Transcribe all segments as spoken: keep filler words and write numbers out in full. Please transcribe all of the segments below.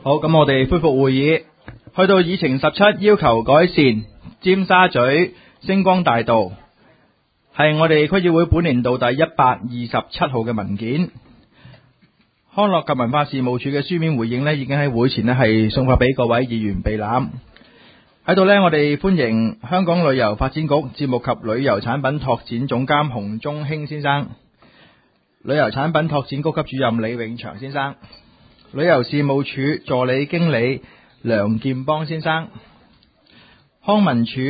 好，咁我哋恢復會議，去到議程十七，要求改善尖沙咀星光大道，係我哋區議會本年度第一百二十七號嘅文件。康樂及文化事務處嘅書面回應呢，已經喺會前呢係送發俾各位議員備覽。喺度呢，我哋歡迎香港旅遊發展局節目及旅遊產品拓展總監洪忠興先生，旅遊產品拓展局級主任李永祥先生，旅遊事務處助理經理梁劍邦先生，康文署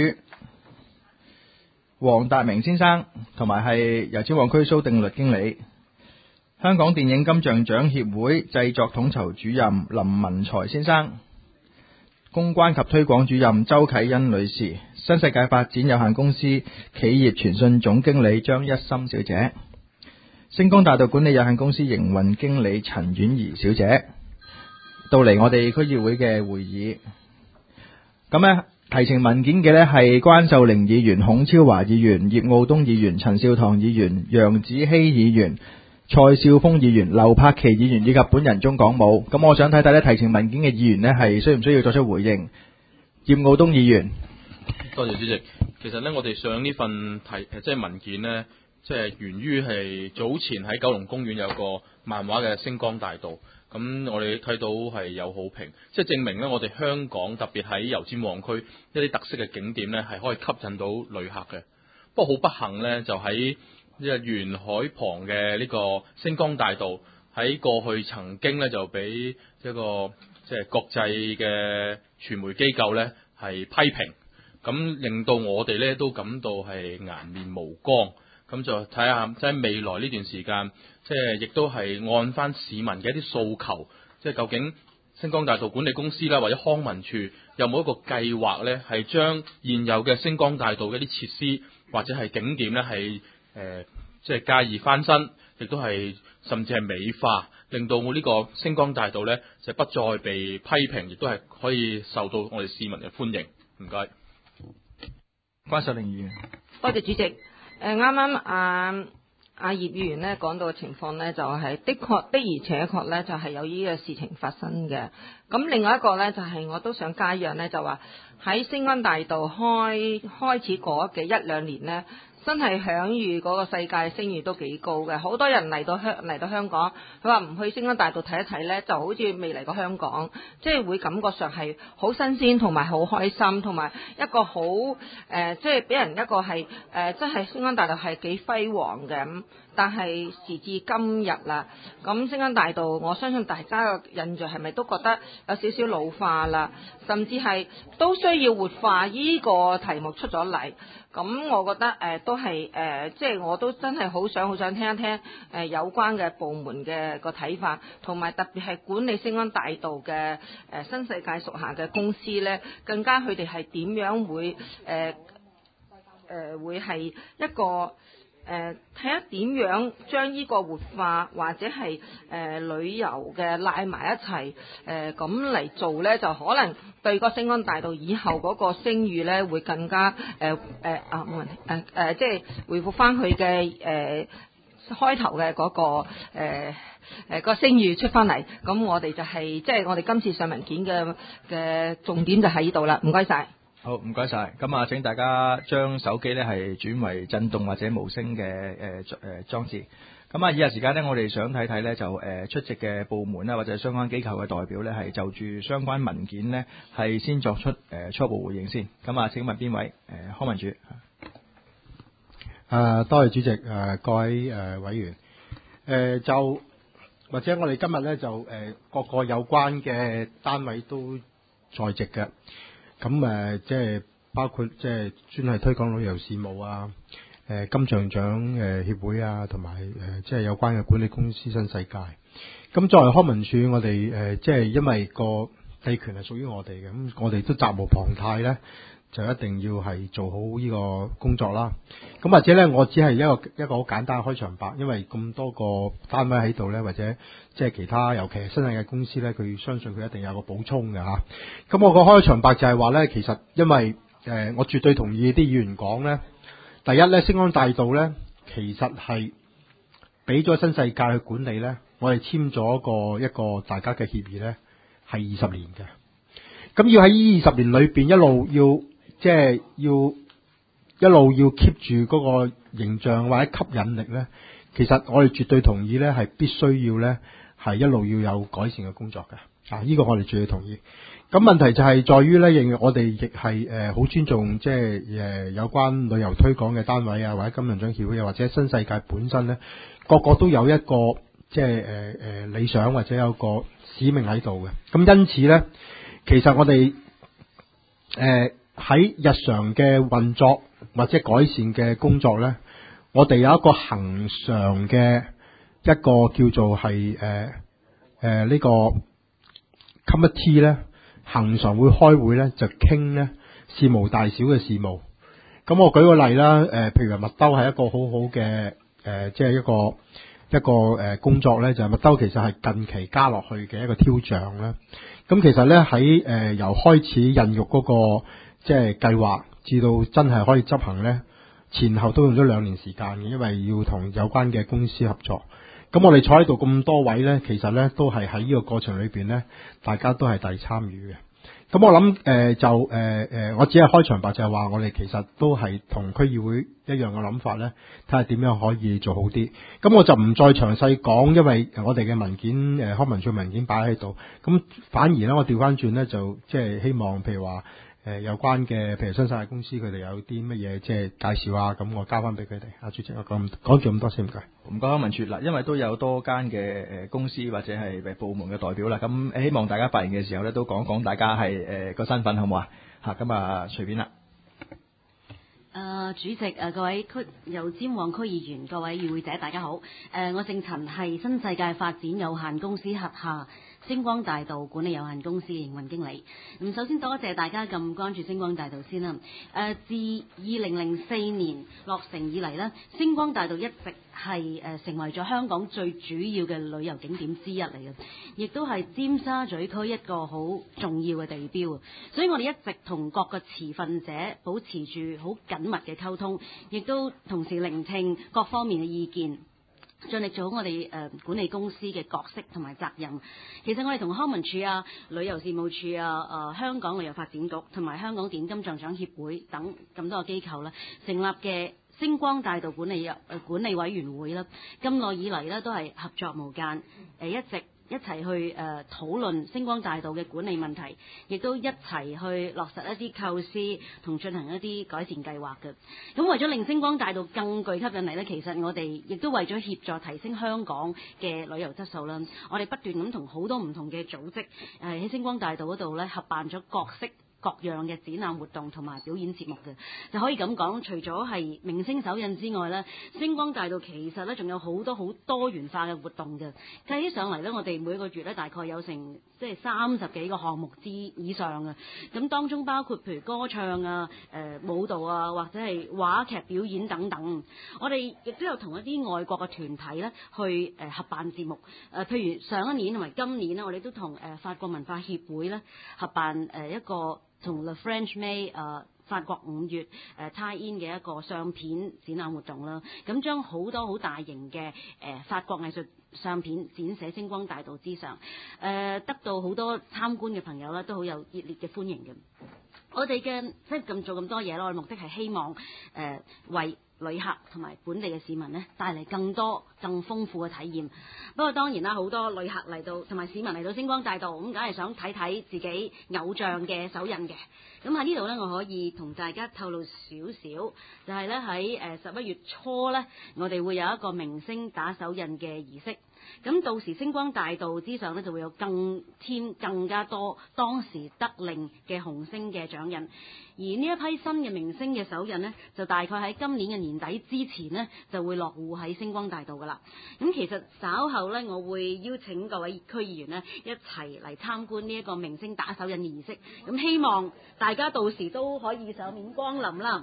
黃達明先生，同埋係油尖旺區蘇定律經理，香港電影金像獎協會製作統籌主任林文才先生，公關及推廣主任周啟欣女士，新世界發展有限公司企業傳訊總經理張一心小姐，星光大道管理有限公司營運經理陳婉儀小姐，到嚟我哋區議會嘅會議。咁呢提呈文件嘅呢係關秀玲議員、孔超華議員、葉傲東議員、陳少棠議員、楊子希議員、蔡少峰議員、劉柏奇議員以及本人鍾港武。咁我想睇睇呢提呈文件嘅議員呢係需唔需要作出回應？葉傲東議員。 多謝主席。其實呢，我哋上呢份提即係文件呢，即係源於係早前喺九龍公園有個漫畫嘅星光大道。咁我哋睇到係有好評，即係證明呢，我哋香港特別喺油尖旺區一啲特色嘅景點呢，係可以吸引到旅客嘅。不過好不幸呢，就喺呢個沿海旁嘅呢個星光大道，喺過去曾經呢，就俾一個即係國際嘅傳媒機構呢係批評，咁令到我哋呢都感到係顏面無光。咁就睇下即係未來呢段時間，即係亦都係按翻市民嘅一啲訴求，即係究竟星光大道管理公司啦，或者康文署有冇一個計劃呢，係將現有嘅星光大道嘅一啲設施或者係景點呢，係誒即係加以翻新，亦都係甚至係美化，令到我呢個星光大道呢，就不再被批評，亦都係可以受到我哋市民嘅歡迎。唔該， 關秀玲議員。 多謝主席。誒啱啱阿阿葉議員咧講到嘅情況咧，就係、是、的確的而且確咧，就係有呢個事情發生嘅。咁另外一個咧，就係、是、我都想加一樣咧，就話喺星光大道開開始嗰嘅一兩年咧，真係享譽嗰個世界聲譽都幾高嘅。好多人嚟到香嚟到香港，佢話唔去星光大道睇一睇咧，就好似未嚟過香港，即係會感覺上係好新鮮同埋好開心，同埋一個好誒、呃，即係俾人一個係誒、呃，即係星光大道係幾輝煌嘅咁。但係時至今日啦，咁星光大道，我相信大家嘅印象係咪都覺得有少少老化啦，甚至係都需要活化。呢個題目出咗嚟，咁我覺得誒、呃、都係誒、呃，即係我都真係好想好想聽一聽誒、呃、有關嘅部門嘅個睇法，同埋特別係管理星光大道嘅誒、呃、新世界屬下嘅公司咧，更加佢哋係點樣會誒誒、呃呃、會係一個。誒睇下點樣將呢個活化或者係誒、呃、旅遊嘅拉埋一齊誒咁嚟做咧，就可能對個星光大道以後嗰個聲譽咧會更加誒誒、呃、啊冇問題誒誒，即係回復翻佢嘅誒開頭嘅嗰個誒誒、呃呃、個聲譽出翻嚟。咁我哋就係即係我哋今次上文件嘅嘅重點就喺呢度啦。唔該晒。 好，唔該晒。咁啊，請大家將手機咧係轉為震動或者無聲嘅誒誒裝置。咁啊，以下時間呢，我哋想睇睇呢，就誒、呃、出席嘅部門啦，或者相關機構嘅代表呢，係就住相關文件呢，係先作出誒、呃、初步回應先。咁啊，請問邊位？誒、呃，康文署。誒、 呃，多謝主席。誒、呃，各位誒、呃、委員。誒、呃，就或者我哋今日呢，就誒、呃、各個有關嘅單位都在席嘅。咁誒、呃，即係包括即係專係推廣旅遊事務啊，誒、呃、金像獎誒、呃、協會啊，同埋誒即係有關嘅管理公司新世界。咁作為康文署，我哋誒、呃、即係因為個地權係屬於我哋嘅，咁我哋都責無旁貸咧，就一定要係做好呢個工作啦。咁或者咧，我只係一個一個好簡單嘅開場白，因為咁多個單位喺度咧，或者即係其他，尤其係新世界公司咧，佢相信佢一定有個補充嘅嚇。咁我個開場白就係話咧，其實因為誒、呃，我絕對同意啲議員講咧，第一咧，星光大道咧，其實係俾咗新世界去管理咧，我哋簽咗個一個大家嘅協議咧， 係二十年嘅。咁要喺呢二十年裏邊一路要即係要一路要 keep 住嗰個形象或者吸引力咧，其實我哋絕對同意咧，係必須要咧係一路要有改善嘅工作嘅。啊，呢個我哋絕對同意。咁問題就係在於咧，亦我哋亦係誒好尊重即係誒有關旅遊推廣嘅單位啊，或者金像獎協會啊，或者新世界本身咧，個個都有一個即係誒誒理想或者有個使命喺度嘅。咁因此咧，其實我哋誒喺日常嘅運作或者改善嘅工作咧，我哋有一個恆常嘅一個叫做係誒誒呢個 committee 咧。恆常會開會咧，就傾咧事無大小嘅事務。咁我舉個例啦，誒、呃，譬如話麥兜係一個好好嘅誒，即係一個一個誒、呃、工作咧，就係、是、麥兜其實係近期加落去嘅一個挑戰啦。咁其實咧喺誒由開始孕育嗰、那個即係計劃，至到真係可以執行咧，前後都用咗兩年時間嘅，因為要同有關嘅公司合作。咁我哋坐喺度咁多位咧，其實咧都係喺呢個過程裏邊咧，大家都係大參與嘅。咁我諗誒、呃、就誒誒、呃，我只係開場白就係話，我哋其實都係同區議會一樣嘅諗法咧，睇下點樣可以做好啲。咁我就唔再詳細講，因為我哋嘅文件誒康文署文件擺喺度。咁反而咧，我調翻轉咧，就即係希望譬如話。誒、呃、有關嘅，譬如新世界公司佢哋有啲乜嘢即係介紹啊，咁我交翻俾佢哋。阿主席，我講講住咁多先，唔該。 唔該，康文署嗱，因為都有多間嘅誒公司或者係誒部門嘅代表啦，咁希望大家發言嘅時候咧，都講講大家係誒個身份好唔好啊？嚇，咁啊隨便啦。 誒、呃、主席誒、呃、各位區油尖旺區議員，各位與會者，大家好。誒、呃、我姓陳，係新世界發展有限公司轄下星光大道管理有限公司嘅營運經理。咁首先多謝大家咁關注星光大道先啦。誒、呃、自二零零四年落成以嚟呢，星光大道一直係誒、呃、成為咗香港最主要嘅旅遊景點之一嚟嘅，亦都係尖沙咀區一個好重要嘅地標。所以我哋一直同各個持份者保持住好緊密嘅溝通，亦都同時聆聽各方面嘅意見，盡力做好我哋誒、呃、管理公司嘅角色同埋責任。其實我哋同康文署啊、旅遊事務處啊、誒、呃、香港旅遊發展局同埋香港電影金像獎協會等咁多個機構啦，成立嘅星光大道管理誒、呃、管理委員會啦，咁耐以嚟咧都係合作無間，誒、呃、一直一齊去誒、呃、討論星光大道嘅管理問題，亦都一齊去落實一啲構思同進行一啲改善計劃嘅。咁為咗令星光大道更具吸引力呢，其實我哋亦都為咗協助提升香港嘅旅遊質素啦，我哋不斷咁同好多唔同嘅組織誒喺星光大道嗰度咧合辦咗各式各樣嘅展覽活動同埋表演節目嘅，就可以咁講，除咗係明星首映之外呢，星光大道其實呢仲有好多好多元化嘅活動嘅。計起上嚟呢，我哋每個月呢大概有成即係三十幾個項目之以上嘅。咁當中包括譬如歌唱啊、誒、呃、舞蹈啊，或者係話劇表演等等。我哋亦都有同一啲外國嘅團體呢去誒、呃、合辦節目。誒、呃、譬如上一年同埋今年呢，我哋都同誒、呃、法國文化協會呢合辦誒、呃、一個同 The French May 誒、呃、法國五月誒、呃、tie in 嘅一個相片展覽活動啦，咁將好多好大型嘅誒、呃、法國藝術相片展寫星光大道之上，誒、呃、得到好多參觀嘅朋友咧都好有熱烈嘅歡迎嘅。我哋嘅即係咁做咁多嘢咯，我哋目的係希望誒、呃、為旅客同埋本地嘅市民呢帶嚟更多更豐富嘅體驗。不過當然啦，好多旅客嚟到同埋市民嚟到星光大道，咁梗係想睇睇自己偶像嘅手印嘅。咁喺呢度呢，我可以同大家透露少少，就係呢喺誒十一月初呢，我哋會有一個明星打手印嘅儀式。咁到時星光大道之上呢，就會有更添更加多當時得令嘅紅星嘅掌印，而呢一批新嘅明星嘅手印呢，就大概喺今年嘅年底之前呢，就會落戶喺星光大道噶啦。咁其實稍後呢，我會邀請各位區議員呢一齊嚟參觀呢一個明星打手印嘅儀式，咁希望大家到時都可以上面光臨啦。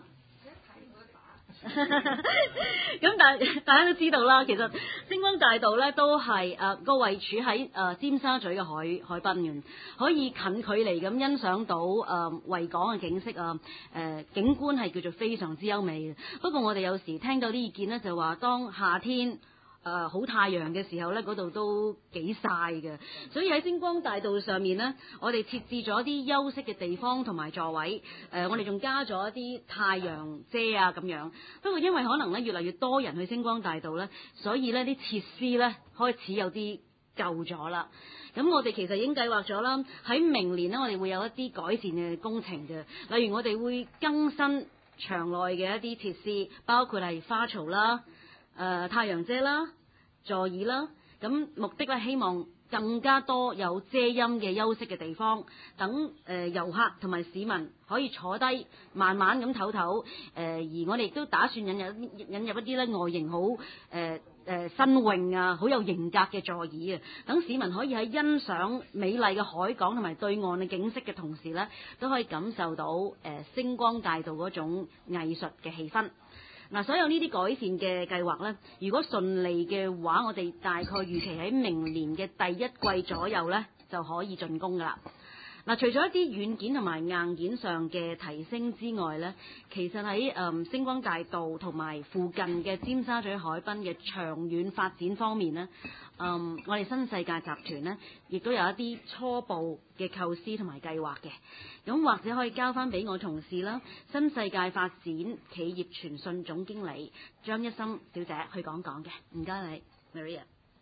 咁但係大家都知道啦，其實星光大道咧都係誒個位處喺誒、呃、尖沙咀嘅海海濱嘅，可以近距離咁欣賞到誒維、呃、港嘅景色啊，誒、呃、景觀係叫做非常之優美嘅。不過我哋有時聽到啲意見咧，就話當夏天誒、 誒好太陽嘅時候呢，嗰度都幾曬嘅，所以喺星光大道上面呢，我哋設置咗啲休息嘅地方同埋座位，誒、呃、我哋仲加咗一啲太陽遮啊咁樣。不過因為可能呢越嚟越多人去星光大道呢，所以呢啲設施呢開始有啲舊咗啦。咁我哋其實已經計劃咗啦，喺明年呢，我哋會有一啲改善嘅工程嘅，例如我哋會更新場內嘅一啲設施，包括係花槽啦、誒、呃、太陽遮啦、座椅啦，咁目的咧希望更加多有遮陰嘅休息嘅地方，等誒遊客同埋市民可以坐低慢慢咁唞唞。誒、呃、而我哋亦都打算引入引入一啲咧外形好誒誒新穎啊，好有型格嘅座椅啊，等市民可以喺欣賞美麗嘅海港同埋對岸嘅景色嘅同時咧，都可以感受到誒、呃、星光大道嗰種藝術嘅氣氛。嗱，所有呢啲改善嘅計劃呢，如果順利嘅話，我哋大概預期喺明年嘅第一季左右呢就可以竣工㗎啦。嗱，除咗一啲軟件同埋硬件上嘅提升之外呢，其實喺誒、嗯、星光大道同埋附近嘅尖沙咀海濱嘅長遠發展方面呢，嗯，我哋新世界集團呢亦都有一啲初步嘅構思同埋計劃嘅。咁或者可以交翻俾我同事啦，新世界發展企業傳訊總經理張一心小姐去講講嘅。唔該你 Maria。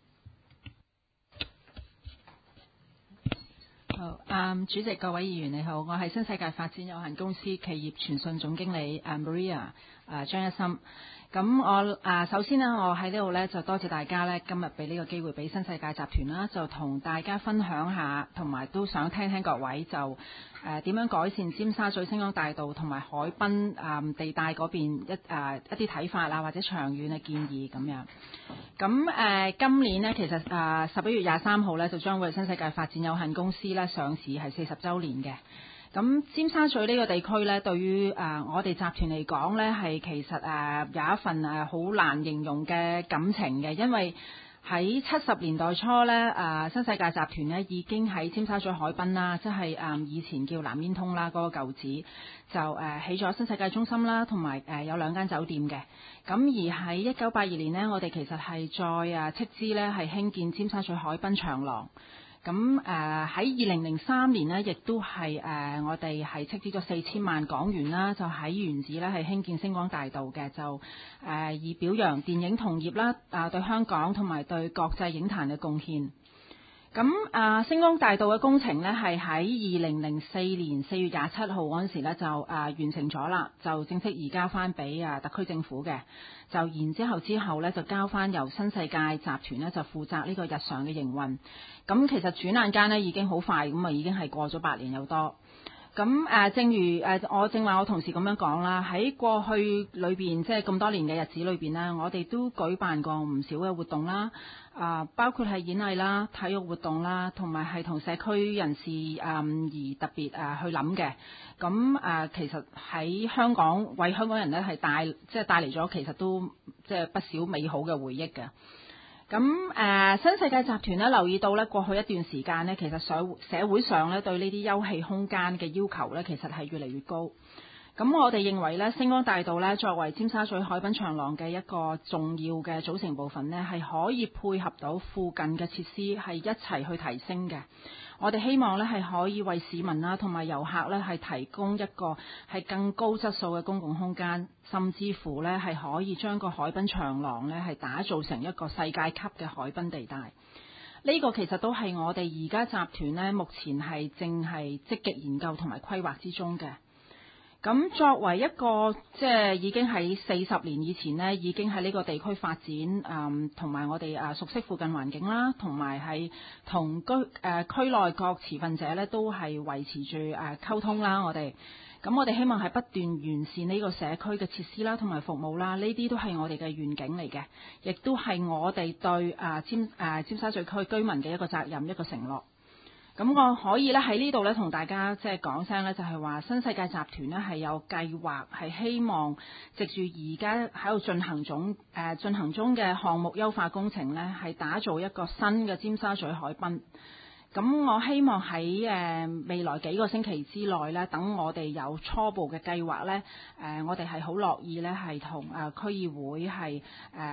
好，嗯，主席各位議員你好，我係新世界發展有限公司企業傳訊總經理誒 Maria 誒張一心。咁我啊首先呢，我喺呢度呢，就多謝大家呢，今日俾呢個機會俾新世界集團啦，就同大家分享下，同埋都想聽聽各位就誒點、呃、樣改善尖沙咀星光大道同埋海濱啊、呃、地帶嗰邊一誒、呃、一啲睇法啊，或者長遠嘅建議咁樣。咁誒、呃、今年呢，其實啊十一月廿三號呢，就將會新世界發展有限公司呢上市係四十週年嘅。咁尖沙咀呢個地區呢，對於誒、呃、我哋集團嚟講呢，係其實誒、呃、有一份誒好難形容嘅感情嘅，因為喺七十年代初呢，誒、呃、新世界集團呢已經喺尖沙咀海濱啦，即係誒、呃、以前叫藍煙通啦嗰、那個舊址，就誒、呃、起咗新世界中心啦，同埋誒有兩間酒店嘅。咁而喺一九八二年呢，我哋其實係再誒斥資呢，係興建尖沙咀海濱長廊。咁誒喺二零零三年呢，亦都係誒、呃、我哋係斥資咗四千萬港元啦，就喺原址呢係興建星光大道嘅，就誒、呃、以表揚電影同業啦啊、呃、對香港同埋對國際影壇嘅貢獻。咁啊、呃，星光大道嘅工程呢，係喺二零零四年四月廿七號嗰陣時呢就啊、呃、完成咗啦，就正式移交翻俾啊特區政府嘅。就然之後之後呢，就交翻由新世界集團呢，就負責呢個日常嘅營運。咁其實轉眼間呢，已經好快，咁啊已經係過咗八年有多。咁誒、呃，正如誒、呃、我正話我同事咁樣講啦，喺過去裏邊即係咁多年嘅日子裏邊呢，我哋都舉辦過唔少嘅活動啦，啊、呃，包括係演藝啦、體育活動啦，同埋係同社區人士誒、呃、而特別誒、呃、去諗嘅。咁誒、呃，其實喺香港為香港人呢係帶即係帶嚟咗其實都即係不少美好嘅回憶嘅。咁誒、呃，新世界集團咧留意到咧，過去一段時間呢，其實社社會上咧對呢啲休憩空間嘅要求咧，其實係越嚟越高。咁我哋認為咧，星光大道咧作為尖沙咀海濱長廊嘅一個重要嘅組成部分呢，係可以配合到附近嘅設施，係一齊去提升嘅。我哋希望咧係可以為市民啦同埋遊客咧係提供一個係更高質素嘅公共空間，甚至乎咧係可以將個海濱長廊咧係打造成一個世界級嘅海濱地帶。呢個其實都係我哋而家集團咧目前係正係積極研究同埋規劃之中嘅。咁作為一個即係已經喺四十年以前呢，已經喺呢個地區發展，誒同埋我哋誒熟悉附近環境啦，同埋係同居誒、呃、區內各持份者呢都係維持住誒溝通啦。我哋咁我哋希望係不斷完善呢個社區嘅設施啦，同埋服務啦。呢啲都係我哋嘅願景嚟嘅，亦都係我哋對誒尖誒尖沙咀區居民嘅一個責任，一個承諾。咁我可以咧喺呢度咧同大家即係講聲咧，就係話新世界集團咧係有計劃，係希望藉住而家喺度進行中誒進行中嘅項目優化工程咧，係打造一個新嘅尖沙咀海濱。咁我希望喺誒未來幾個星期之內咧，等我哋有初步嘅計劃咧，誒我哋係好樂意咧係同誒區議會係誒。誒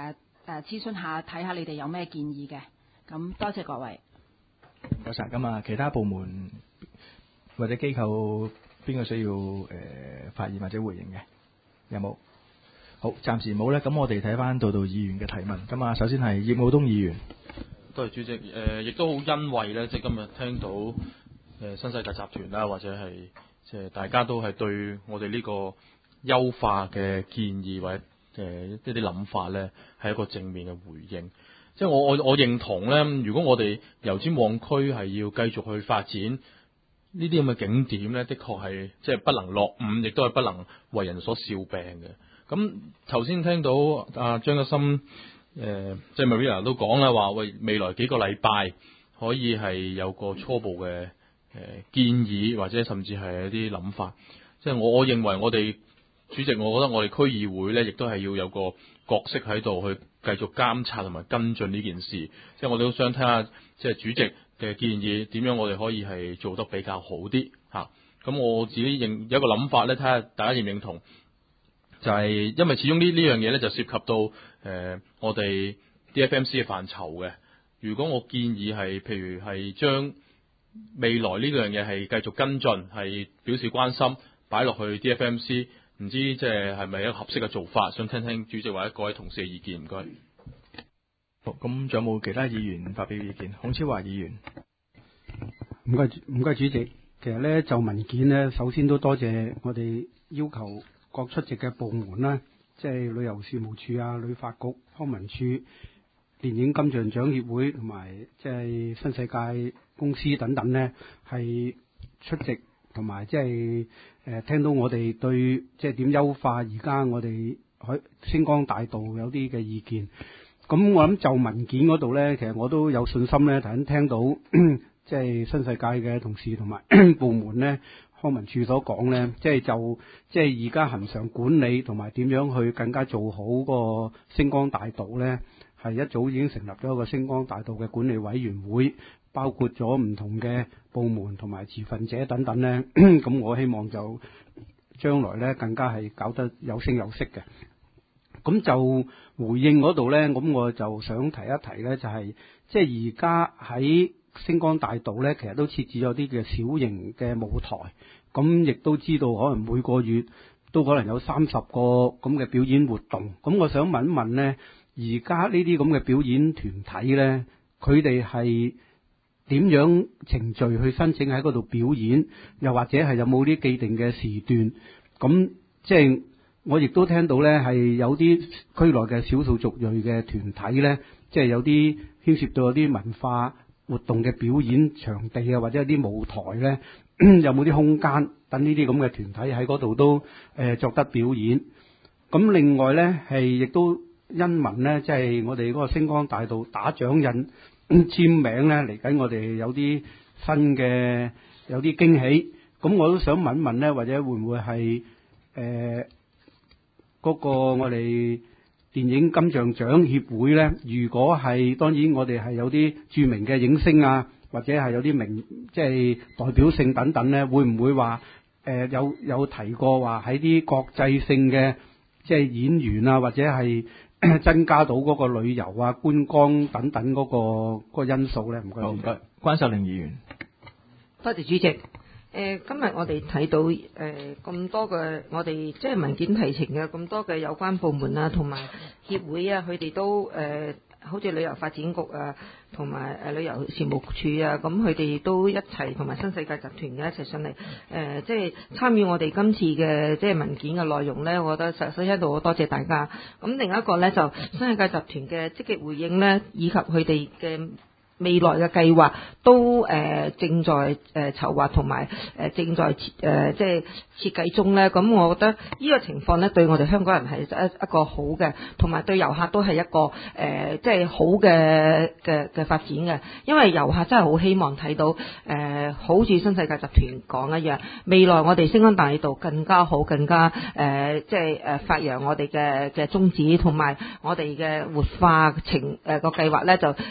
誒諮詢下，睇下你哋有咩建議嘅。咁多謝各位。 唔該晒。咁啊，其他部門或者機構邊個需要誒、呃、發言或者回應嘅？有冇？好，暫時冇咧。咁我哋睇翻道道議員嘅提問。咁啊，首先係葉傲冬議員。 多謝主席。誒、呃，亦都好欣慰咧，即係今日聽到誒、呃、新世界集團啦，或者係即係大家都係對我哋呢個優化嘅建議或者誒一啲諗法咧，係一個正面嘅回應。即係我我我認同咧，如果我哋油尖旺區係要繼續去發展呢啲咁嘅景點咧，的確係即係不能落伍，亦都係不能為人所笑柄嘅。咁頭先聽到阿張一心誒即係 Maria 都講啦，話喂未來幾個禮拜可以係有個初步嘅誒、呃、建議，或者甚至係一啲諗法。即係我我認為我哋主席，我覺得我哋區議會咧，亦都係要有個角色喺度去繼續監察同埋跟進呢件事。即係我哋都想聽下，即係主席嘅建議點樣，我哋可以係做得比較好啲嚇。咁、啊、我自己認有一個諗法咧，睇下大家認唔認同。就係、是、因為始終呢呢樣嘢咧，就涉及到誒、呃、我哋 D F M C 嘅範疇嘅。如果我建議係譬如係將未來呢樣嘢係繼續跟進，係表示關心，擺落去 D F M C。唔知即係係咪一個合適嘅做法？想聽聽主席或者各位同事嘅意見，唔該。 好，咁仲有冇其他議員發表意見？孔超華議員。 唔該，唔該主席。其實咧就文件咧，首先都多謝我哋要求各出席嘅部門啦，即係旅遊事務處啊、旅發局、康文署、電影金像獎協會同埋即係新世界公司等等咧，係出席。同埋即係誒聽到我哋對即係點優化而家我哋喺星光大道有啲嘅意見，咁我諗就文件嗰度咧，其實我都有信心咧，頭先聽到即係新世界嘅同事同埋部門咧，康文署所講咧，即係就即係而家恆常管理同埋點樣去更加做好個星光大道咧，係一早已經成立咗一個星光大道嘅管理委員會。包括咗唔同嘅部門同埋持份者等等咧，咁我希望就將來咧更加係搞得有聲有色嘅。咁就回應嗰度咧，咁我就想提一提咧，就係即係而家喺星光大道咧，其實都設置咗啲嘅小型嘅舞台，咁亦都知道可能每個月都可能有三十個咁嘅表演活動。咁我想問一問咧，而家呢啲咁嘅表演團體咧，佢哋係點樣程序去申請喺嗰度表演？又或者係有冇啲既定嘅時段？咁即係我亦都聽到咧，係有啲區內嘅少數族裔嘅團體咧，即係有啲牽涉到有啲文化活動嘅表演場地啊，或者有啲舞台咧，有冇啲空間等呢啲咁嘅團體喺嗰度都誒、呃、作得表演？咁另外咧係亦都因聞咧，即係我哋嗰個星光大道打掌印。簽名咧嚟緊，我哋有啲新嘅有啲驚喜，咁我都想問問咧，或者會唔會係誒嗰個我哋電影金像獎協會咧？如果係當然，我哋係有啲著名嘅影星啊，或者係有啲名即係代表性等等咧，會唔會話誒、呃、有有提過話喺啲國際性嘅即係演員啊，或者係？增加到嗰個旅遊啊、觀光等等嗰、嗰個嗰個因素咧，唔該。 好，唔該。關秀玲議員， 多謝主席。誒、呃，今日我哋睇到誒咁、呃、多嘅，我哋即係文件提呈嘅咁多嘅有關部門啊，同埋協會啊，佢哋都誒、呃，好似旅遊發展局啊，同埋誒旅遊事務處啊，咁佢哋都一齊同埋新世界集團嘅一齊上嚟，誒、呃，即係參與我哋今次嘅即係文件嘅內容咧，我覺得實實喺度好多謝大家。咁另一個咧就新世界集團嘅積極回應咧，以及佢哋嘅未來嘅計劃都誒、呃、正在誒、呃、籌劃同埋誒正在設誒、呃、即係設計中咧。咁我覺得呢個情況咧，對我哋香港人係一一個好嘅，同埋對遊客都係一個誒、呃、即係好嘅嘅嘅發展嘅。因為遊客真係好希望睇到誒、呃，好似新世界集團講一樣，未來我哋星光大道更加好，更加誒、呃、即係誒發揚我哋嘅嘅宗旨，同埋我哋嘅活化情誒個計劃咧就誒。呃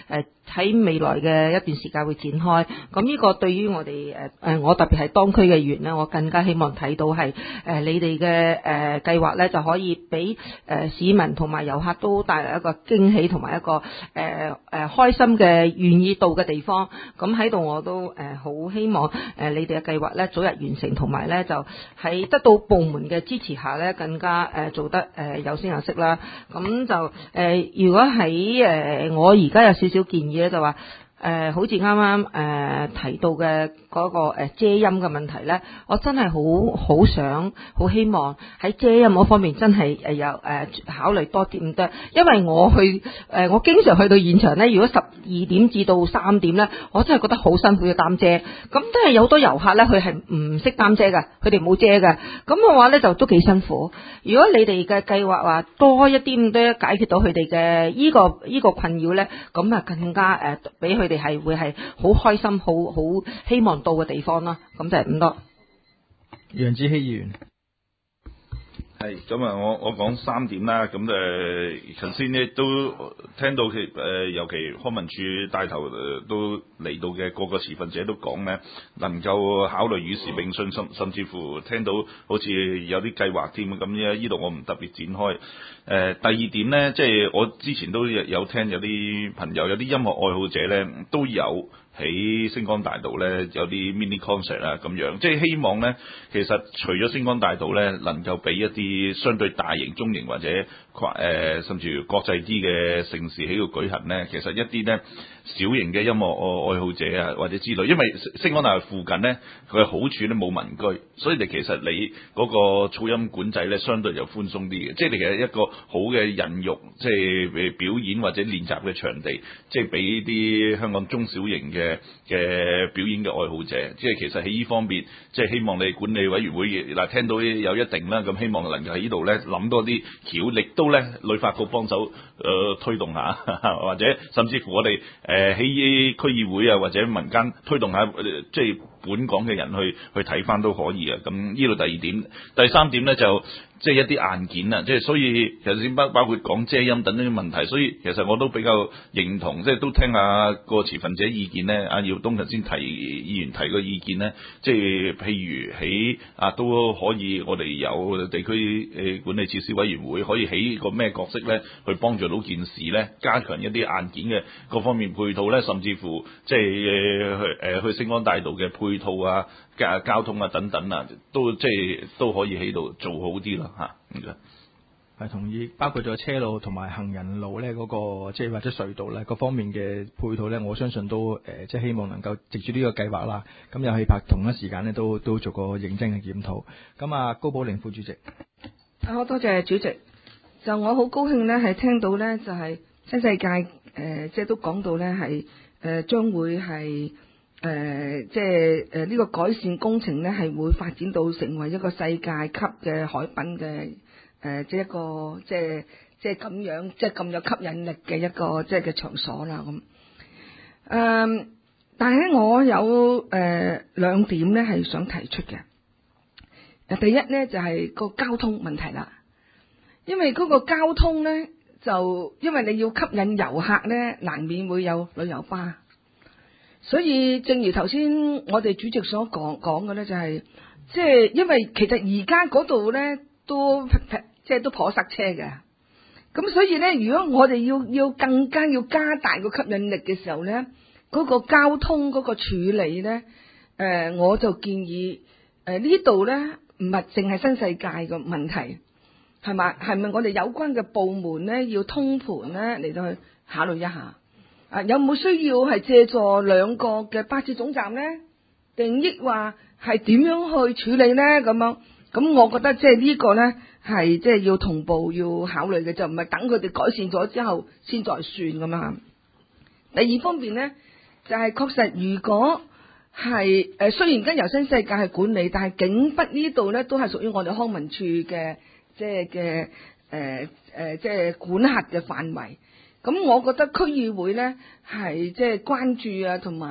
喺未來嘅一段時間會展開。咁呢個對於我哋誒誒，我特別係當區嘅議員呢，我更加希望睇到係誒、呃、你哋嘅誒計劃呢，就可以俾誒、呃、市民同埋遊客都帶來一個驚喜同埋一個誒誒、呃呃、開心嘅願意到嘅地方。咁喺度我都誒好、呃、希望誒、呃、你哋嘅計劃呢早日完成，同埋呢就喺得到部門嘅支持下呢，更加誒、呃、做得誒、呃、有聲有色啦。咁就誒、呃、如果喺誒、呃、我而家有少少建議咧，就話。誒、呃，好似啱啱誒提到嘅嗰個誒遮陰嘅問題咧，我真係好好想、好希望喺遮陰嗰方面真係誒有誒考慮多啲咁多，因為我去誒、呃、我經常去到現場咧，如果十二點至到三點咧，我真係覺得好辛苦要擔遮，咁真係有好多遊客咧，佢係唔識擔遮㗎，佢哋冇遮㗎，咁嘅話咧就都幾辛苦。如果你哋嘅計劃話多一啲咁多解決到佢哋嘅依個依、這個困擾咧，咁啊更加誒俾佢。哋係會係好開心、好好希望到嘅地方咯，咁就係咁多。 楊梓熙議員， 係咁啊！我我講三點啦。咁誒，頭先咧都聽到佢誒，尤其康文署帶頭誒都嚟到嘅各個持份者都講咧，能夠考慮與時並進，甚甚至乎聽到好似有啲計劃添咁樣。呢度我唔特別展開。誒、呃，第二點咧，即係我之前都有聽有啲朋友、有啲音樂愛好者咧都有喺星光大道咧有啲 mini concert 啊咁樣，即係希望咧，其實除咗星光大道咧，能夠俾一啲相對大型、中型或者跨誒、呃、甚至乎國際啲嘅盛事喺度舉行咧，其實一啲咧小型嘅音樂愛好者啊或者之類，因為星光大道附近咧佢嘅好處咧冇民居，所以你其實你嗰個噪音管制咧相對就寬鬆啲嘅，即係你其實一個好嘅孕育，即係表演或者練習嘅場地，即係俾啲香港中小型嘅嘅表演嘅愛好者，即係其實喺呢方面，即係希望你管理委員會嗱聽到有一定啦，咁希望能夠喺呢度咧諗多啲橋，力都咧旅發局幫手誒、呃、推動下，或者甚至乎我哋誒喺區議會啊或者民間推動下，呃、即係本港嘅人去去睇翻都可以啊。咁呢度第二點，第三點咧就。即係一啲硬件啊，即係所以其實包包括講遮陰等呢啲問題，所以其實我都比較認同，即係都聽下個持份者意見咧。阿耀東頭先提議員提個意見咧，即係譬如喺啊都可以，我哋有地區誒管理設施委員會可以起個咩角色咧，去幫助到件事咧，加強一啲硬件嘅各方面配套咧，甚至乎即係去誒去星光大道嘅配套啊、交通啊等等啊，都即係都可以喺度做好啲啦。吓， 係同意，包括咗車路同埋行人路咧，嗰個即係或者隧道咧，各方面嘅配套咧，我相信都誒、呃，即係希望能夠藉住呢個計劃啦。咁又喺拍同一時間咧，都都做個認真嘅檢討。咁啊，高寶玲副主席， 好多謝主席。就我好高興咧，係聽到咧，就係、是、新世界誒、呃，即係都講到咧，係誒將會係。誒、呃，即係誒呢個改善工程咧，係會發展到成為一個世界級嘅海濱嘅誒、呃，即係一個即係即係咁樣，即係咁有吸引力嘅一個即係嘅場所啦咁。誒、呃，但係咧，我有誒、呃、兩點咧係想提出嘅。誒，第一咧就係、是、個交通問題啦，因為嗰個交通咧就因為你要吸引遊客咧，難免會有旅遊巴。所以，正如頭先我哋主席所講講嘅咧，就係即係因為其實而家嗰度咧都即係都頗塞車嘅。咁所以咧，如果我哋要要更加要加大個吸引力嘅時候咧，嗰個交通嗰個處理咧，誒，我就建議誒呢度咧唔係淨係新世界嘅問題，係嘛？係咪我哋有關嘅部門咧要通盤咧嚟到去考慮一下？啊，有冇需要係借助兩個嘅巴士總站咧？定抑話係點樣去處理咧？咁樣，咁我覺得即係呢個咧係即係要同步要考慮嘅，就唔係等佢哋改善咗之後先再算咁樣。第二方面咧，就係、是、確實如果係誒，雖然跟由新世界係管理，但係景北呢度咧都係屬於我哋康文署嘅即係嘅誒誒即係管轄嘅範圍。咁我覺得區議會咧係即係關注啊，同埋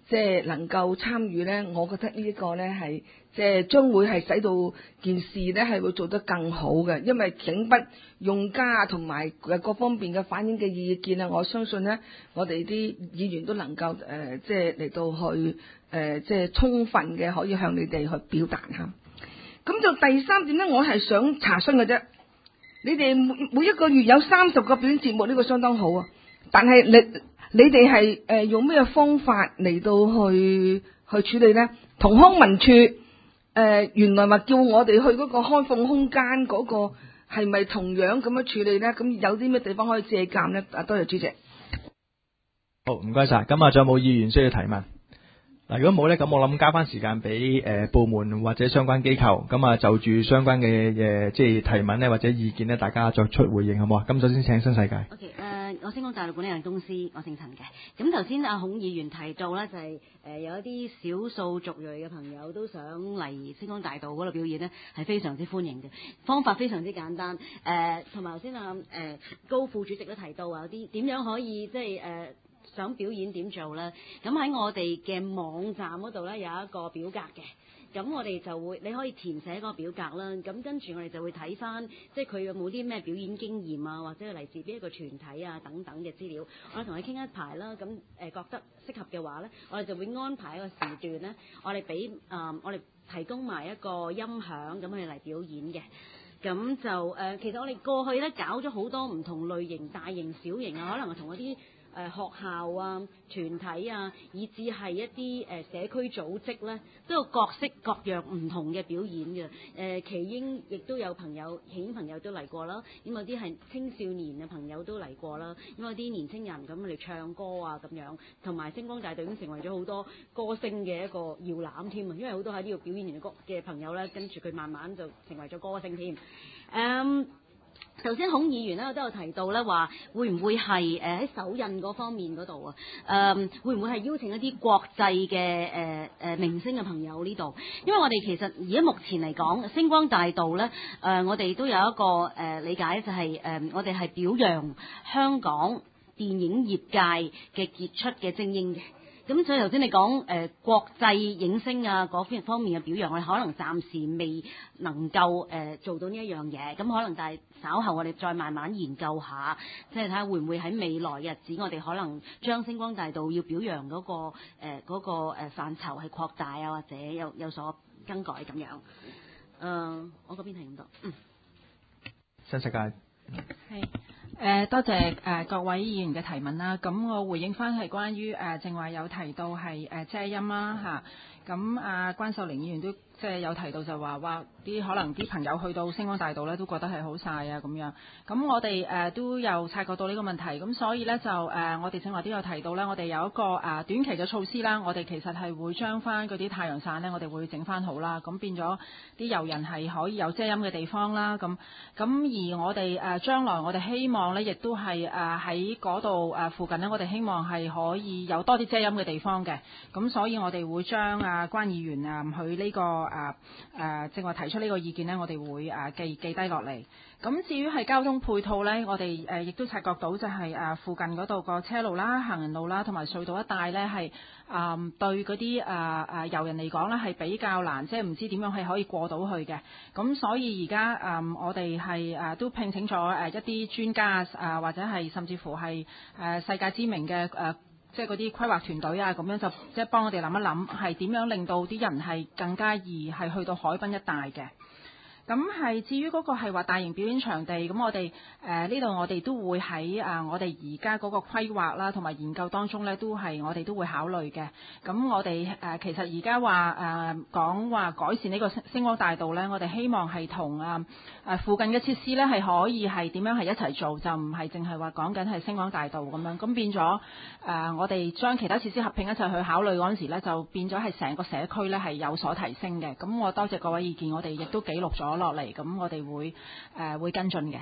即係能夠參與咧，我覺得呢一個咧係即係將會係使到件事咧係會做得更好嘅，因為整筆用家同埋誒各方面嘅反映嘅意見啊，我相信咧我哋啲議員都能夠誒、呃、即係嚟到去誒、呃、即係充分嘅可以向你哋去表達嚇。咁就第三點咧，我係想查詢嘅啫。你哋每每一個月有三十個表演節目，呢、這個相當好啊。但係你你哋係誒用咩方法嚟到去去處理咧？同康文署誒、呃、原來話叫我哋去嗰個開放空間嗰個係咪同樣咁樣處理咧？咁有啲咩地方可以借鑑咧？啊，多謝主席。 好，唔該晒。咁啊，仲有冇議員需要提問？嗱，如果冇咧，咁我諗交翻時間俾誒部門或者相關機構，咁啊就住相關嘅誒即係提問咧或者意見咧，大家作出回應好唔好啊？咁首先請新世界。 OK， 誒、呃，我星光大道管理有限公司，我姓陳嘅。咁頭先阿孔議員提到咧，就係、是、誒、呃、有一啲少數族裔嘅朋友都想嚟星光大道嗰度表演咧，係非常之歡迎嘅。方法非常之簡單，誒同埋頭先啊誒高副主席都提到啊，有啲點樣可以即係誒。呃想表演點做咧？咁喺我哋嘅網站嗰度咧有一個表格嘅，咁我哋就會你可以填寫嗰個表格啦。咁跟住我哋就會睇翻，即係佢有冇啲咩表演經驗啊，或者係嚟自邊一個團體啊等等嘅資料。我哋同佢傾一排啦，咁誒、呃、覺得適合嘅話咧，我哋就會安排一個時段咧，我哋俾誒我哋提供埋一個音響，咁佢嚟表演嘅。咁就誒、呃，其實我哋過去咧搞咗好多唔同類型，大型、小型啊，可能係同一啲。誒、呃、學校啊、團體啊，以至係一啲誒、呃、社區組織咧，都有各式各樣唔同嘅表演嘅。誒、呃、奇英亦都有朋友，奇英朋友都嚟過啦。咁有啲係青少年嘅朋友都嚟過啦。咁有啲年青人咁嚟唱歌啊咁樣，同埋星光大道已經成為咗好多歌星嘅一個搖籃添啊！因為好多喺呢度表演完嘅歌嘅朋友咧，跟住佢慢慢就成為咗歌星添。誒、um,。頭先孔議員咧都有提到咧話，會唔會係誒喺手印嗰方面嗰度啊？誒、呃、會唔會係邀請一啲國際嘅誒誒明星嘅朋友呢度？因為我哋其實而家目前嚟講，星光大道咧誒、呃，我哋都有一個誒、呃、理解就係、是、誒、呃，我哋係表揚香港電影業界嘅傑出嘅精英嘅。咁所以頭先你講誒、呃、國際影星啊嗰方方面嘅表揚，我哋可能暫時未能夠誒、呃、做到呢一樣嘢。咁可能但係稍後我哋再慢慢研究下，即係睇下會唔會喺未來嘅日子，我哋可能將星光大道要表揚嗰、那個誒嗰、呃那個誒範疇係擴大啊，或者有有所更改咁樣。誒、呃，我嗰邊係咁多。嗯。 新世界。 係。誒、呃、多謝誒、呃、各位議員嘅提問啦，咁我回應翻係關於誒正話有提到係誒、呃、遮音啦嚇，咁啊關秀玲議員都即係有提到就話話啲可能啲朋友去到星光大道咧都覺得係好晒啊咁樣，咁我哋誒、呃、都有察覺到呢個問題，咁所以咧就誒、呃、我哋正話都有提到咧，我哋有一個誒、呃、短期嘅措施啦，我哋其實係會將翻嗰啲太陽傘咧，我哋會整翻好啦，咁變咗啲遊人係可以有遮陰嘅地方啦，咁咁而我哋誒、呃、將來我哋希望咧亦都係誒喺嗰度誒附近咧，我哋希望係可以有多啲遮陰嘅地方嘅，咁所以我哋會將啊關議員啊佢呢個。誒誒，正話提出呢個意見呢，我哋會誒、啊、記記低落嚟。咁至於係交通配套呢，我哋誒亦都察覺到就係、是、誒、啊、附近嗰度個車路啦、行人路啦，同埋隧道一帶呢，係誒、啊、對嗰啲誒誒遊人嚟講呢，係比較難，即係唔知點樣係可以過到去嘅。咁所以而家誒我哋係誒都聘請咗誒一啲專家誒、啊，或者係甚至乎係誒、啊、世界知名嘅誒。啊即係嗰啲規劃團隊啊，咁樣就即係幫我哋諗一諗，係點樣令到啲人係更加易係去到海濱一帶嘅。咁係至於嗰個係話大型表演場地，咁我哋誒呢度我哋都會喺啊我哋而家嗰個規劃啦，同埋研究當中咧，都係我哋都會考慮嘅。咁我哋誒、呃、其實而家話誒講話改善呢個星光大道咧，我哋希望係同啊誒附近嘅設施咧係可以係點樣係一齊做，就唔係淨係話講緊係星光大道咁樣。咁變咗誒、呃、我哋將其他設施合併一齊去考慮嗰陣時咧，就變咗係成個社區咧係有所提升嘅。咁我多謝各位意見，我哋亦都記錄咗落嚟，咁我哋會誒、呃、會跟進嘅。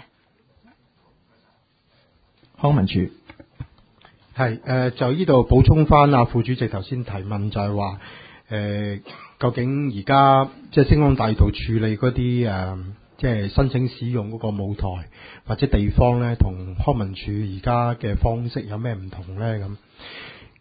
康文署係誒就呢度補充翻啊副主席頭先提問就係話誒究竟而家即係星光大道處理嗰啲誒即係申請使用嗰個舞台或者地方咧，同康文署而家嘅方式有咩唔同咧？咁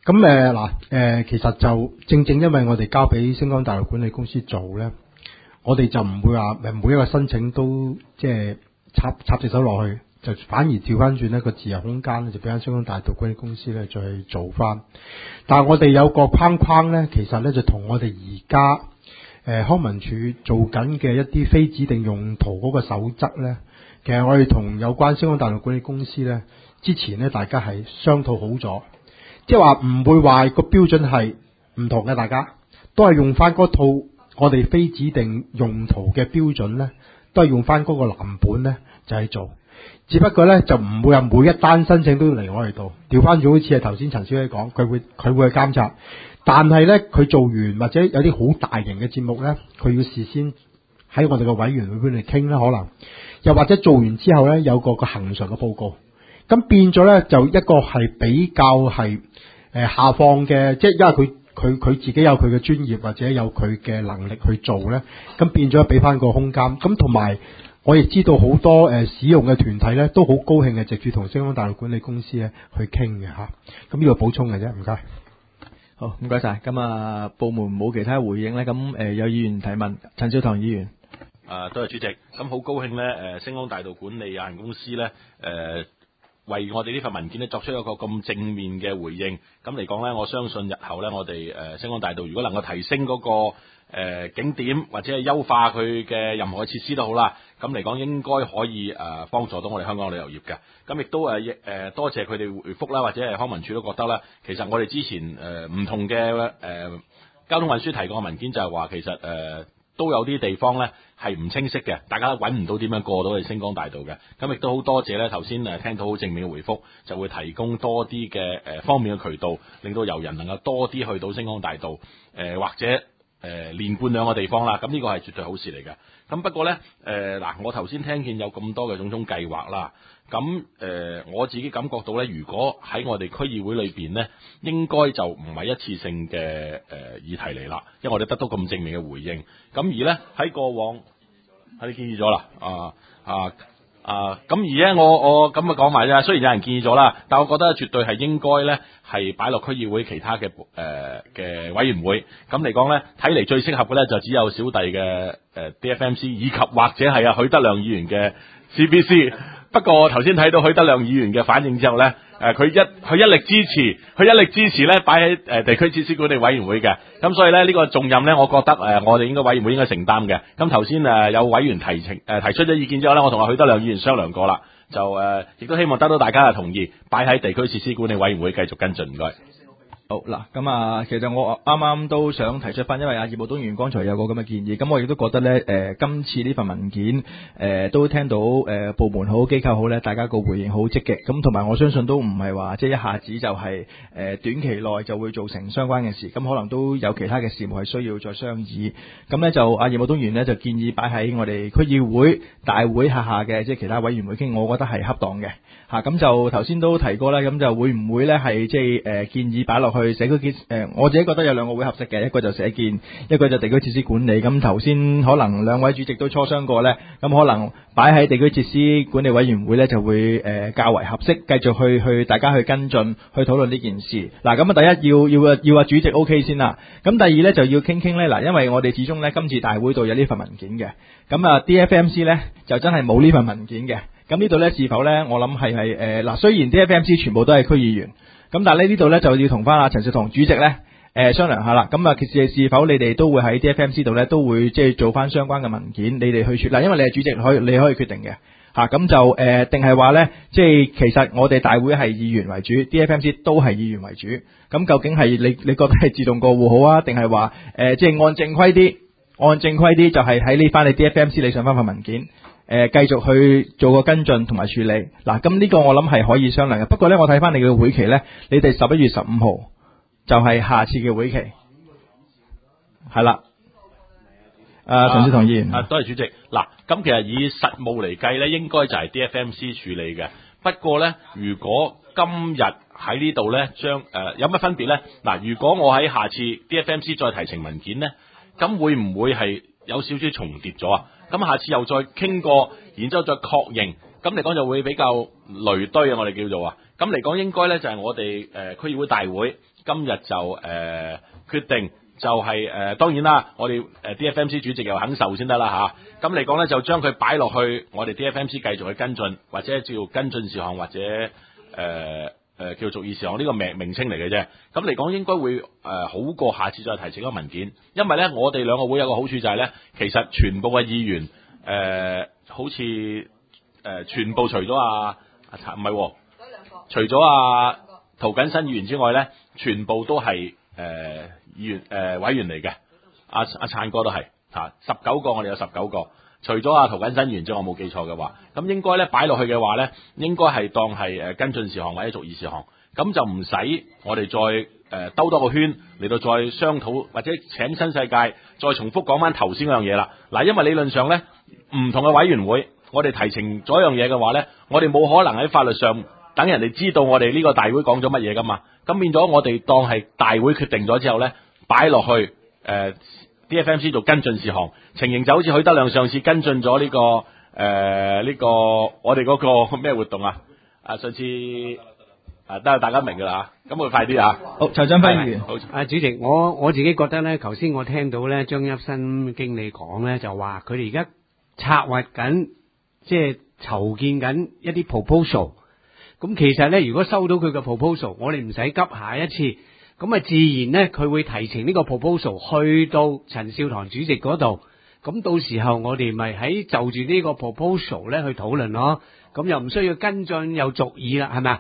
咁誒嗱誒，其實就正正因為我哋交俾星光大道管理公司做咧，我哋就唔會話誒每一個申請都即係插插隻手落去，就反而調翻轉呢個自由空間咧，就俾翻星光大道管理公司咧再去做翻。但係我哋有個框框咧，其實咧就同我哋而家誒康文署做緊嘅一啲非指定用途嗰個守則咧，其實我哋同有關星光大道管理公司咧之前咧大家係商討好咗。即係話唔會話個標準係唔同嘅，大家都係用翻嗰套我哋非指定用途嘅標準咧，都係用翻嗰個藍本咧就係做。只不過咧就唔會話每一單申請都要嚟我哋度，調翻轉好似係頭先陳小姐講，佢會佢會去監察。但係咧佢做完或者有啲好大型嘅節目咧，佢要事先喺我哋嘅委員會邊嚟傾啦，可能又或者做完之後咧有個個恆常嘅報告。咁變咗咧，就一個係比較係誒、呃、下放嘅，即係因為佢佢佢自己有佢嘅專業或者有佢嘅能力去做咧，咁變咗俾翻個空間。咁同埋我亦知道好多誒、呃、使用嘅團體咧，都好高興嘅，直接同星光大道管理公司咧去傾嘅嚇。咁呢個補充嘅啫，唔該。 好，唔該晒。咁啊，部門冇其他回應咧，咁誒、呃、有議員提問，陳少棠議員。 啊，多謝主席。咁好高興咧，誒星光大道管理有限公司咧，誒、呃。為我哋呢份文件咧作出一個咁正面嘅回應，咁嚟講咧，我相信日後咧，我哋誒星光大道如果能夠提升嗰、那個誒、呃、景點或者係優化佢嘅任何嘅設施都好啦，咁嚟講應該可以誒幫、呃、助到我哋香港旅遊業嘅。咁亦都誒誒、呃、多謝佢哋回覆啦，或者係康文署都覺得咧，其實我哋之前誒唔、呃、同嘅誒、呃、交通運輸提過嘅文件就係話，其實誒。呃都有啲地方咧係唔清晰嘅，大家都揾唔到點樣過到去星光大道嘅。咁亦都好多謝咧，頭先誒聽到好正面嘅回覆，就會提供多啲嘅誒方面嘅渠道，令到遊人能夠多啲去到星光大道，誒、呃、或者誒、呃、連貫兩個地方啦。咁呢個係絕對好事嚟嘅。咁不過咧誒嗱，我頭先聽見有咁多嘅種種計劃啦。咁誒、呃，我自己感覺到咧，如果喺我哋區議會裏邊咧，應該就唔係一次性嘅誒、呃、議題嚟啦，因為我哋得到咁正面嘅回應。咁而咧喺過往，係你建議咗啦，啊啊啊！咁而咧我我咁啊講埋啫，雖然有人建議咗啦，但我覺得絕對係應該咧係擺落區議會其他嘅誒嘅委員會。咁嚟講咧，睇嚟最適合嘅咧就只有小弟嘅誒 D F M C 以及或者係啊許德亮議員嘅 C B C。不過頭先睇到許德亮議員嘅反應之後咧，誒佢一佢一力支持，佢一力支持咧擺喺誒地區設施管理委員會嘅，咁所以咧呢個重任咧，我覺得誒我哋應該委員會應該承擔嘅。咁頭先誒有委員提請誒提出咗意見之後咧，我同阿許德亮議員商量過啦，就誒亦都希望得到大家嘅同意，擺喺地區設施管理委員會繼續跟進。唔該。 好嗱，咁啊，其實我啱啱都想提出翻，因為阿葉寶東議員剛才有個咁嘅建議，咁我亦都覺得咧，誒、呃，今次呢份文件，誒、呃，都聽到誒、呃、部門好、機構好咧，大家個回應好積極，咁同埋我相信都唔係話即係一下子就係、是、誒、呃、短期內就會造成相關嘅事，咁可能都有其他嘅事務係需要再商議，咁咧就阿葉寶東議員咧就建議擺喺我哋區議會大會下下嘅即係其他委員會傾，我覺得係恰當嘅，吓、啊，咁就頭先都提過啦，咁就會唔會咧係即係誒建議擺落去社區建誒，我自己覺得有兩個會合適嘅，一個就社建，一個就地區設施管理。咁頭先可能兩位主席都磋商過咧，咁可能擺喺地區設施管理委員會咧就會誒、呃、較為合適，繼續去去大家去跟進去討論呢件事。嗱，咁啊第一要要要啊主席 O K 先啦，咁第二咧就要傾傾咧嗱，因為我哋始終咧今次大會度有呢份文件嘅，咁啊 D F M C 咧就真係冇呢份文件嘅。咁呢度咧是否咧我諗係係誒嗱，雖然 D F M C 全部都係區議員。咁但係咧呢度咧就要同翻阿陳少棠主席咧誒、呃、商量下啦。咁啊，其實是否你哋都會喺 D F M C 度咧都會即係做翻相關嘅文件，你哋去説嗱，因為你係主席，可以你可以決定嘅嚇。咁、啊、就誒定係話咧，即係其實我哋大會係議員為主 ，D F M C 都係議員為主。咁究竟係你你覺得係自動過戶好啊，定係話誒即係按正規啲，按正規啲就係喺呢翻你 D F M C 你上翻份文件，誒、呃、繼續去做個跟進同埋處理。嗱，咁呢個我諗係可以商量嘅。不過咧，我睇翻你嘅會期咧，你哋十一月十五號就係下次嘅會期，係啦。誒，陳少棠議員， 啊，多謝主席。嗱，咁其實以實務嚟計咧，應該就係 D F M C 處理嘅。不過咧，如果今日喺呢度咧，將誒、呃、有乜分別咧？嗱，如果我喺下次 D F M C 再提呈文件咧，咁會唔會係有少少重疊咗啊？咁下次又再傾過，然之後再確認，咁嚟講就會比較累堆啊！我哋叫做啊，咁嚟講應該咧就係我哋誒區議會大會今日就誒、呃、決定就係、是、誒、呃、當然啦，我哋誒 D F M C 主席又肯受先得啦嚇。咁嚟講咧，就將佢擺落去我哋 D F M C 繼續去跟進，或者叫跟進事項，或者誒誒、呃呃、叫做議事項呢個名名稱嚟嘅啫。咁嚟講應該會誒、呃、好過下次再提呈一個文件，因為咧我哋兩個會有個好處就係咧，其實全部嘅議員誒、呃、好似誒、呃、全部除咗啊啊唔係喎，除咗啊涂謹申議員之外咧，全部都係誒、呃、議員誒、呃、委員嚟嘅。阿阿燦哥都係嚇，十九個我哋有十九個，除咗阿涂謹申議員之外，我冇記錯嘅話，咁應該咧擺落去嘅話咧，應該係當係誒跟進事項或者逐議事項，咁就唔使我哋再誒、呃、兜多個圈嚟到再商討，或者請新世界再重複講翻頭先嗰樣嘢啦。嗱，因為理論上咧，唔同嘅委員會，我哋提呈咗一樣嘢嘅話咧，我哋冇可能喺法律上等人哋知道我哋呢個大會講咗乜嘢噶嘛，咁變咗我哋當係大會決定咗之後咧，擺落去誒、呃、D F M C 做跟進事項，情形就好似許德亮上次跟進咗呢、這個誒呢、呃這個我哋嗰個咩活動啊？啊上次啊得大家明噶啦，咁會快啲啊！ 好，陳振輝議員， 好啊，主席，我我自己覺得咧，頭先我聽到咧張一新經理講咧，就話佢哋而家策劃緊，即係籌建緊一啲 proposal。咁其實咧，如果收到佢嘅 proposal，我哋唔使急下一次，咁啊自然咧佢會提呈呢個 proposal 去到陳少棠主席嗰度，咁到時候我哋咪喺就住呢個 proposal 咧去討論咯，咁又唔需要跟進又續議啦，係咪啊？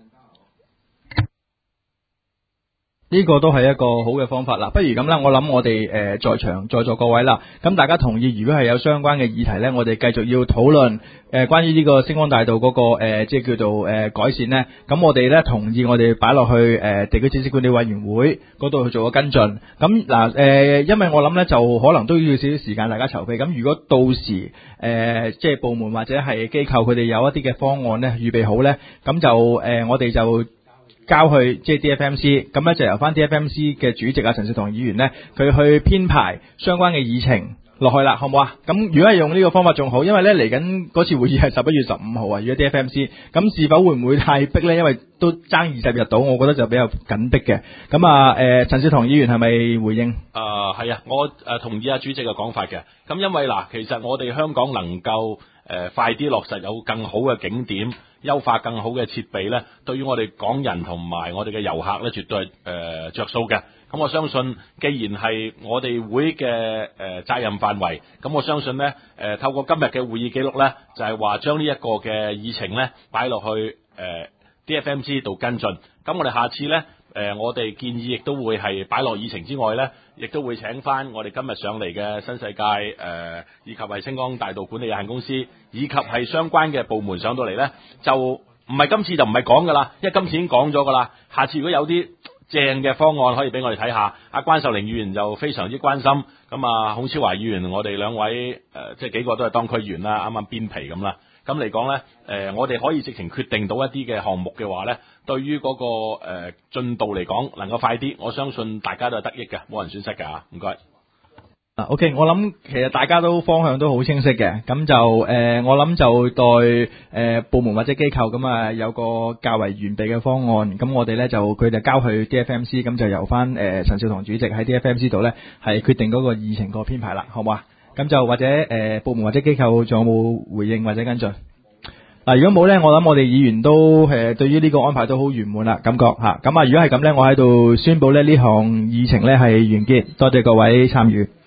呢個都係一個好嘅方法啦，不如咁啦，我諗我哋誒、呃、在場在座各位啦，咁大家同意，如果係有相關嘅議題呢，我哋繼續要討論誒、呃、關於呢個星光大道嗰、那個誒、呃、即係叫做誒、呃、改善呢。咁我哋呢同意我哋擺落去誒、呃、地區設施管理委員會嗰度去做個跟進。咁嗱誒，因為我諗呢就可能都要少少時間大家籌備。咁如果到時誒、呃、即係部門或者係機構佢哋有一啲嘅方案呢預備好呢，咁就誒、呃、我哋就交去即係 D F M C， 咁咧就由翻 D F M C 嘅主席啊陳少棠議員呢，佢去編排相關嘅議程落去啦，好唔好啊？咁如果係用呢個方法仲好，因為咧嚟緊嗰次會議係十一月十五號啊，如果 D F M C， 咁是否會唔會太逼呢？因為都爭二十日到，我覺得就比較緊迫嘅。咁啊誒，陳少棠議員係咪回應？ 誒係啊，我誒同意阿主席嘅講法嘅。咁因為嗱，其實我哋香港能夠誒、呃、快啲落實有更好嘅景點，優化更好嘅設備咧，對於我哋港人同埋我哋嘅遊客咧，絕對係誒著數嘅。咁我相信，既然係我哋會嘅誒、呃、責任範圍，咁我相信咧誒、呃、透過今日嘅會議記錄咧，就係話將呢一個嘅議程咧擺落去誒、呃、D F M C 度跟進。咁我哋下次咧誒、呃、我哋建議亦都會係擺落議程之外咧，亦都會請翻我哋今日上嚟嘅新世界誒、呃，以及係星光大道管理有限公司，以及係相關嘅部門上到嚟咧，就唔係今次就唔係講噶啦，因為今次已經講咗噶啦。下次如果有啲正嘅方案可以俾我哋睇下，阿關秀玲議員就非常之關心，咁啊孔超華議員，我哋兩位誒、呃、即係幾個都係當區議員啦，啱啱邊皮咁啦。咁嚟講咧，誒我哋可以直情決定到一啲嘅項目嘅話咧，對於嗰、那個誒、呃、進度嚟講能夠快啲，我相信大家都係得益嘅，冇人損失㗎嚇。唔該。 啊 ，OK， 我諗其實大家都方向都好清晰嘅，咁就誒、呃，我諗就對誒、呃、部門或者機構咁啊有個較為完備嘅方案，咁我哋咧就佢哋交去 D F M C， 咁就由翻誒陳少棠主席喺 D F M C 度咧係決定嗰個議程個編排啦，好唔好啊？咁就或者誒、呃、部門或者機構仲有冇回應或者跟進？嗱，如果冇咧，我諗我哋議員都誒對於呢個安排都好圓滿啦，感覺吓。咁啊，如果係咁咧，我喺度宣佈咧呢項議程咧係完結，多謝各位參與。